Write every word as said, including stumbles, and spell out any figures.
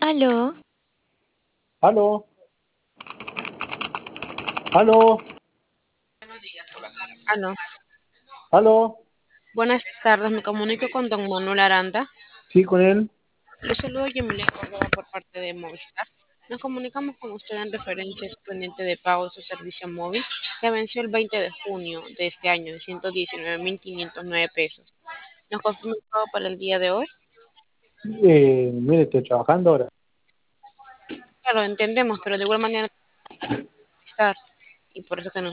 Aló, Aló, aló, Aló. aló, Buenas tardes, me comunico con don Manuel Aranda. sí, con él. Le saludo Yemilia Córdoba por parte de Movistar. Nos comunicamos con usted en referencia a su pendiente de pago de su servicio móvil que venció el veinte de junio de este año de ciento diecinueve mil quinientos nueve pesos. ¿Nos confirma el pago para el día de hoy? Eh, mire, estoy trabajando ahora. Claro, entendemos, pero de igual manera estar y por eso que nos